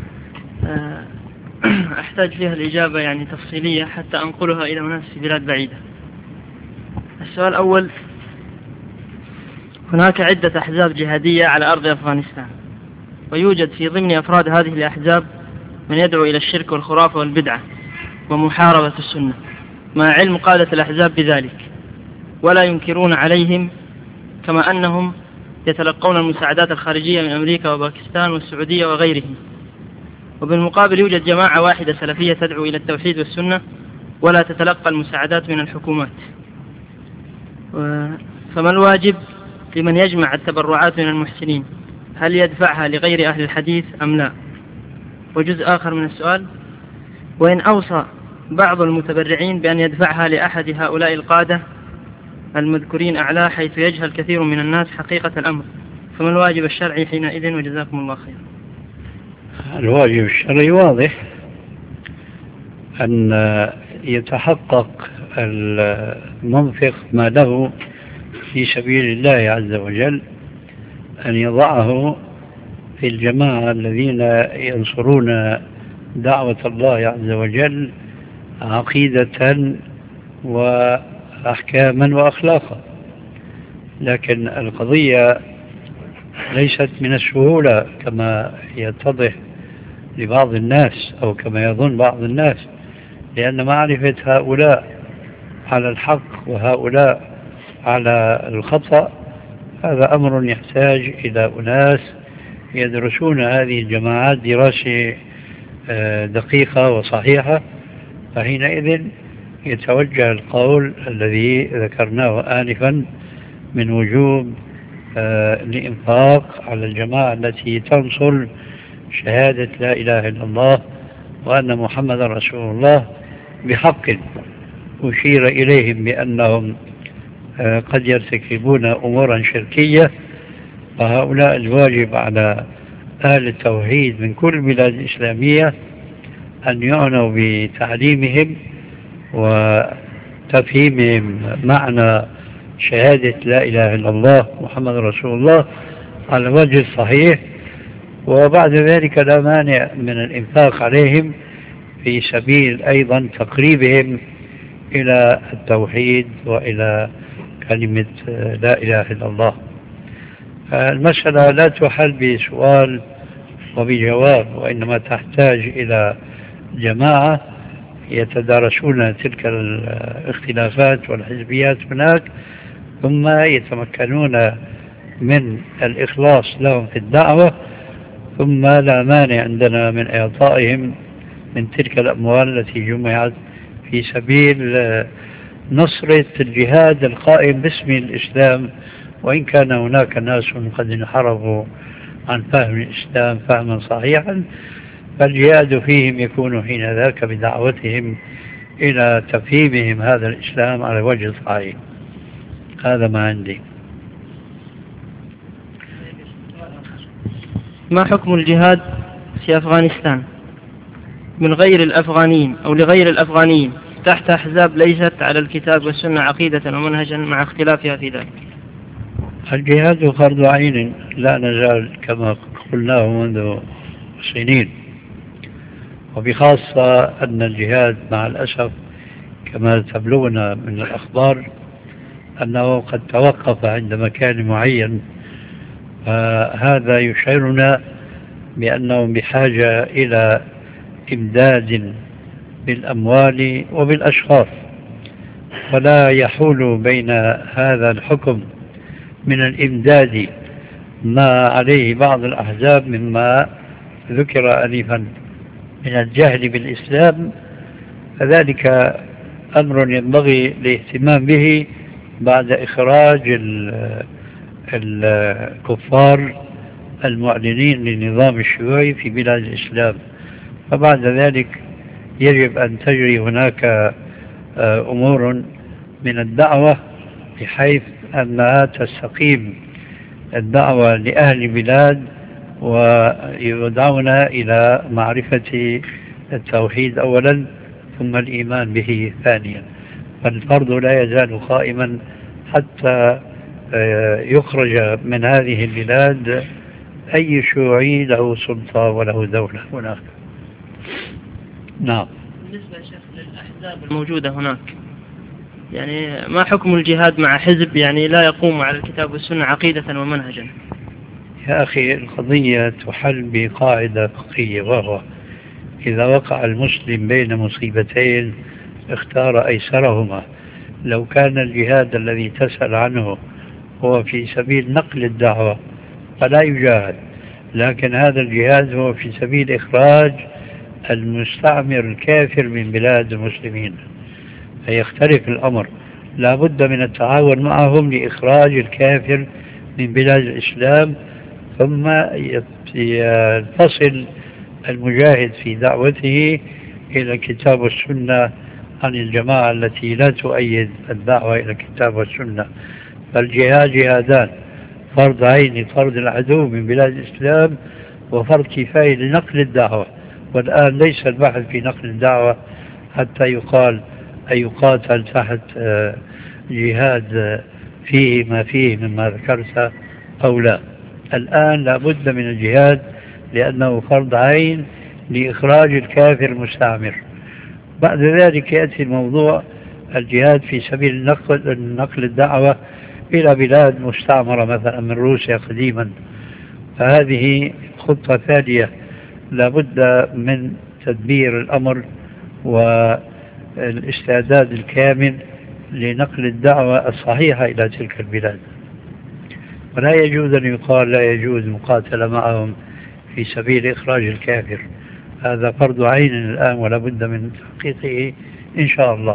أحتاج فيها الإجابة يعني تفصيلية حتى أنقلها إلى ناس في بلاد بعيدة. السؤال الأول: هناك عدة أحزاب جهادية على أرض أفغانستان، ويوجد في ضمن أفراد هذه الأحزاب من يدعو إلى الشرك والخرافة والبدعة ومحاربة السنة، مع علم قادة الأحزاب بذلك، ولا ينكرون عليهم، كما أنهم يتلقون المساعدات الخارجية من أمريكا وباكستان والسعودية وغيرهم. وبالمقابل يوجد جماعة واحدة سلفية تدعو إلى التوحيد والسنة ولا تتلقى المساعدات من الحكومات. فما الواجب لمن يجمع التبرعات من المحسنين؟ هل يدفعها لغير أهل الحديث أم لا؟ وجزء آخر من السؤال: وإن أوصى بعض المتبرعين بأن يدفعها لأحد هؤلاء القادة المذكورين أعلى حيث يجهل كثير من الناس حقيقة الأمر، فما الواجب الشرعي حينئذ؟ وجزاكم الله خير. الواجب الشرعي واضح، أن يتحقق المنفق ما له في سبيل الله عز وجل أن يضعه في الجماعة الذين ينصرون دعوة الله عز وجل عقيدة وأحكاما وأخلاقا. لكن القضية ليست من السهولة كما يتضح لبعض الناس أو كما يظن بعض الناس، لأن معرفة هؤلاء على الحق وهؤلاء على الخطأ هذا أمر يحتاج إلى أناس يدرسون هذه الجماعات دراسة دقيقة وصحيحة، فحينئذ يتوجه القول الذي ذكرناه آنفا من وجوب الإنفاق على الجماعة التي تنصر شهادة لا إله إلا الله وأن محمد رسول الله بحق. أشير إليهم بأنهم قد يرتكبون أمورا شركية، فهؤلاء الواجب على أهل التوحيد من كل البلاد الإسلامية أن يعنوا بتعليمهم وتفهيمهم معنى شهادة لا إله إلا الله محمد رسول الله على الوجه الصحيح، وبعد ذلك لا مانع من الإنفاق عليهم في سبيل أيضا تقريبهم إلى التوحيد وإلى كلمة لا إله إلا الله. المسألة لا تحل بسؤال وبجواب، وإنما تحتاج إلى جماعة يتدارسون تلك الاختلافات والحزبيات هناك، ثم يتمكنون من الإخلاص لهم في الدعوة، ثم لا مانع عندنا من إعطائهم من تلك الأموال التي جمعت في سبيل نصرة الجهاد القائم باسم الإسلام، وإن كان هناك ناس قد انحرفوا عن فهم الإسلام فهما صحيحا، فالجهاد فيهم يكون حين ذاك بدعوتهم إلى تفهيمهم هذا الإسلام على وجه الصحيح. هذا ما عندي. ما حكم الجهاد في أفغانستان من غير الأفغانيين أو لغير الأفغانيين تحت أحزاب ليست على الكتاب والسنة عقيدة ومنهجا مع اختلافها في ذلك؟ الجهاد فرض عين لا نزال كما قلناه منذ سنين، وبخاصة أن الجهاد مع الأسف كما تبلغنا من الأخبار أنه قد توقف عند مكان معين. فهذا يشعرنا بأنهم بحاجة إلى إمداد بالأموال وبالأشخاص، ولا يحول بين هذا الحكم من الإمداد ما عليه بعض الأحزاب مما ذكر آنفا من الجهل بالإسلام، فذلك أمر ينبغي الاهتمام به بعد إخراج الكفار المعلنين للنظام الشيوعي في بلاد الإسلام. فبعد ذلك يجب أن تجري هناك أمور من الدعوة بحيث أنها تستقيم الدعوة لأهل البلاد ويدعونا إلى معرفة التوحيد أولا ثم الإيمان به ثانيا. فالفرض لا يزال قائما حتى يخرج من هذه البلاد أي شيوعي له سلطة وله دولة هناك. نعم. بالنسبة يا شيخ للأحزاب الموجودة هناك، يعني ما حكم الجهاد مع حزب يعني لا يقوم على الكتاب والسنة عقيدة ومنهجا؟ يا أخي القضية تحل بقاعدة فقهية، وهو إذا وقع المسلم بين مصيبتين اختار أيسرهما. لو كان الجهاد الذي تسأل عنه هو في سبيل نقل الدعوة فلا يجاهد، لكن هذا الجهاد هو في سبيل إخراج المستعمر الكافر من بلاد المسلمين، فيختلف الأمر. لا بد من التعاون معهم لإخراج الكافر من بلاد الإسلام، ثم يتصل المجاهد في دعوته إلى الكتاب والسنة عن الجماعة التي لا تؤيد الدعوة إلى الكتاب والسنة. فالجهاد جهادان: فرض عين فرض العدو من بلاد الإسلام، وفرض كفاية لنقل الدعوة. والآن ليس البحث في نقل الدعوة حتى يقال أن يقاتل تحت جهاد فيه ما فيه مما ذكرت أو لا. الآن لا بد من الجهاد لأنه فرض عين لإخراج الكافر المستعمر. بعد ذلك يأتي الموضوع الجهاد في سبيل نقل, نقل الدعوة إلى بلاد مستعمرة مثلا من روسيا قديما. فهذه خطة ثانية لا بد من تدبير الأمر والاستعداد الكامل لنقل الدعوة الصحيحة إلى تلك البلاد. ولا يجوز أن يقال لا يجوز مقاتلة معهم في سبيل إخراج الكافر. هذا فرض عين الآن ولا بد من تحقيقه إن شاء الله.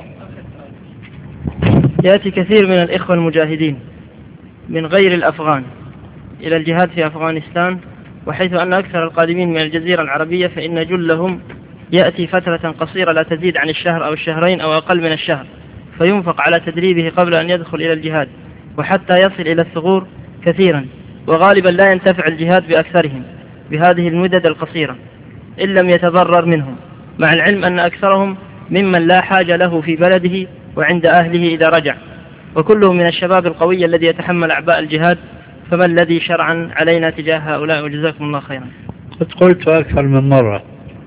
يأتي كثير من الإخوة المجاهدين من غير الأفغان إلى الجهاد في أفغانستان، وحيث أن أكثر القادمين من الجزيرة العربية فإن جلهم يأتي فترة قصيرة لا تزيد عن الشهر أو الشهرين أو أقل من الشهر، فينفق على تدريبه قبل أن يدخل إلى الجهاد، وحتى يصل إلى الثغور كثيرا، وغالبا لا ينتفع الجهاد بأكثرهم بهذه المدد القصيرة إن لم يتضرر منهم، مع العلم أن أكثرهم ممن لا حاجة له في بلده وعند أهله إذا رجع، وكلهم من الشباب القوي الذي يتحمل أعباء الجهاد. فما الذي شرعا علينا تجاه هؤلاء؟ وجزاكم الله خيرا. قد قلت أكثر من مرة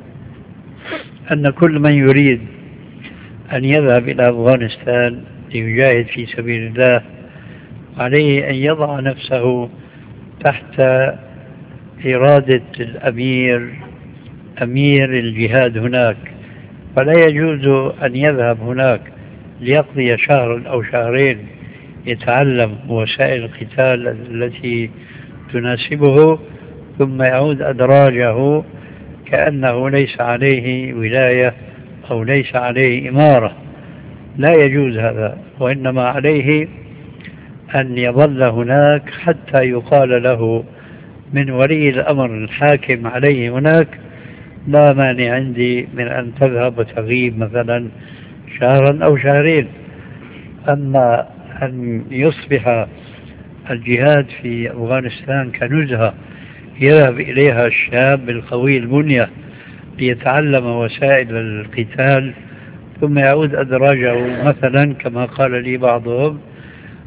أن كل من يريد أن يذهب إلى أفغانستان ليجاهد في سبيل الله عليه أن يضع نفسه تحت إرادة الأمير أمير الجهاد هناك. فلا يجوز أن يذهب هناك ليقضي شهرا أو شهرين يتعلم وسائل القتال التي تناسبه، ثم يعود أدراجه كأنه ليس عليه ولاية أو ليس عليه إمارة. لا يجوز هذا، وإنما عليه أن يظل هناك حتى يقال له من ولي الأمر الحاكم عليه هناك: لا مانع عندي من أن تذهب وتغيب مثلا شهرا أو شهرين. أما أن يصبح الجهاد في أفغانستان كنزهة يذهب إليها الشاب القوي البنية ليتعلم وسائل القتال ثم يعود أدراجه مثلا كما قال لي بعضهم،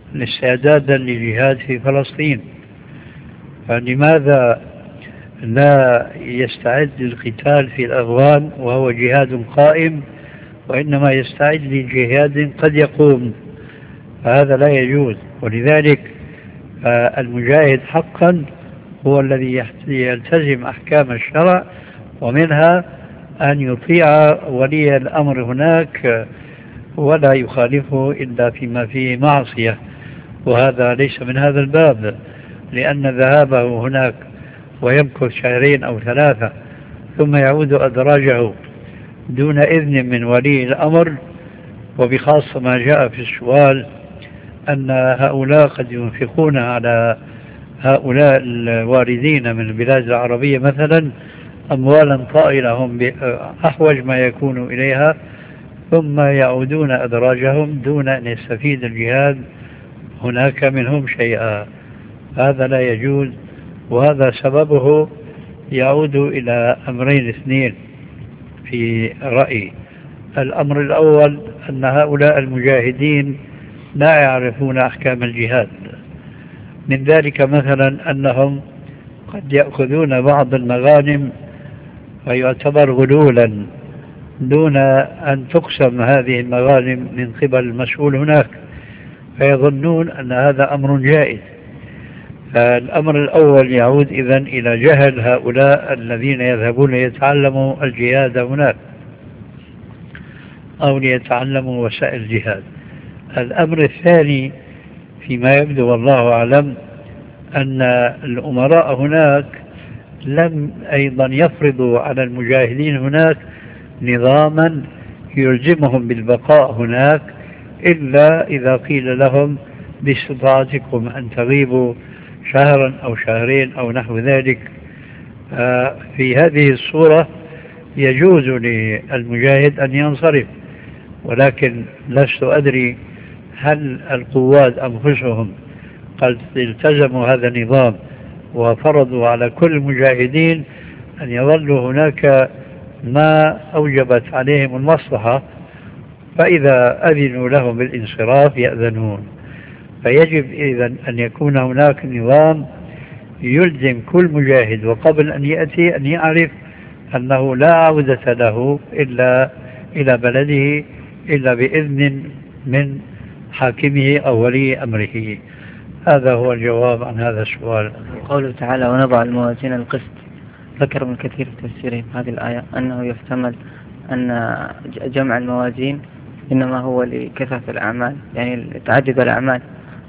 استعدادا للجهاد في فلسطين، فلماذا لا يستعد للقتال في الأفغان وهو جهاد قائم، وإنما يستعد لجهاد قد يقوم؟ فهذا لا يجوز. ولذلك المجاهد حقا هو الذي يلتزم أحكام الشرع، ومنها أن يطيع ولي الأمر هناك ولا يخالفه إلا فيما فيه معصية، وهذا ليس من هذا الباب، لأن ذهابه هناك ويمكث شهرين أو ثلاثة ثم يعود أدراجه دون إذن من ولي الأمر، وبخاصة ما جاء في السؤال أن هؤلاء قد ينفقون على هؤلاء الواردين من البلاد العربية مثلا أموالا طائلة هم أحوج ما يكون إليها، ثم يعودون أدراجهم دون أن يستفيد الجهاد هناك منهم شيئا. هذا لا يجوز، وهذا سببه يعود إلى أمرين اثنين في رأيي. الأمر الأول أن هؤلاء المجاهدين لا يعرفون أحكام الجهاد، من ذلك مثلا أنهم قد يأخذون بعض المغانم ويعتبر غلولا دون أن تقسم هذه المغانم من قبل المسؤول هناك، فيظنون أن هذا أمر جائز. فالأمر الأول يعود إذن إلى جهل هؤلاء الذين يذهبون ليتعلموا الجهاد هناك أو ليتعلموا وسائل الجهاد. الأمر الثاني فيما يبدو والله أعلم أن الأمراء هناك لم أيضا يفرضوا على المجاهدين هناك نظاما يلزمهم بالبقاء هناك إلا إذا قيل لهم باستطاعتكم أن تغيبوا شهرا أو شهرين أو نحو ذلك. في هذه الصورة يجوز للمجاهد أن ينصرف، ولكن لست أدري هل القوات أنفسهم قد التزموا هذا النظام وفرضوا على كل المجاهدين أن يظلوا هناك ما أوجبت عليهم المصلحة، فإذا أذنوا لهم بالانصراف يأذنون. فيجب إذن أن يكون هناك نظام يلزم كل مجاهد وقبل أن يأتي أن يعرف أنه لا عودة له إلا إلى بلده إلا بإذن من حاكمه أو ولي أمره. هذا هو الجواب عن هذا السؤال. قوله تعالى ونضع الموازين القسط، ذكر ابن كثير في تفسيره في هذه الآية أنه يحتمل أن جمع الموازين إنما هو لكثرة الأعمال، يعني تعدد الأعمال،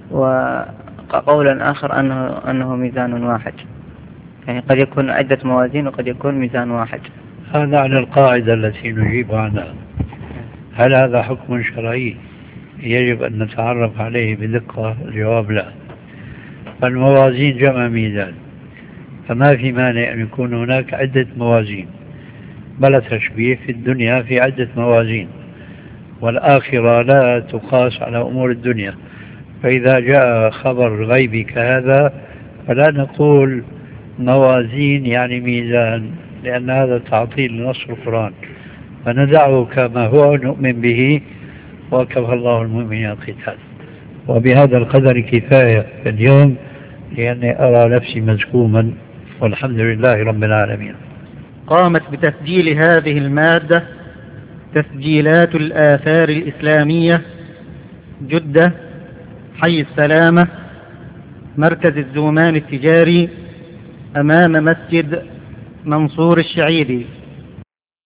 وقولا آخر أنه, أنه ميزان واحد، يعني قد يكون عدة موازين وقد يكون ميزان واحد. هذا على القاعدة التي نجيب عنها. هل هذا حكم شرعي يجب أن نتعرف عليه بدقة؟ الجواب لا. فالموازين جمع ميزان، فما في مانع أن يكون هناك عدة موازين، بلا تشبيه في الدنيا في عدة موازين، والآخرة لا تقاس على أمور الدنيا. فإذا جاء خبر غيبي كهذا فلا نقول موازين يعني ميزان، لأن هذا تعطيل لنص القرآن، فندعه كما هو نؤمن به، وكفى الله المؤمنين القتال. وبهذا القدر كفاية اليوم، لأني أرى نفسي مزكوما، والحمد لله رب العالمين. قامت بتسجيل هذه المادة تسجيلات الآثار الإسلامية، جدة، حي السلامة، مركز الزومان التجاري، أمام مسجد منصور الشعيري.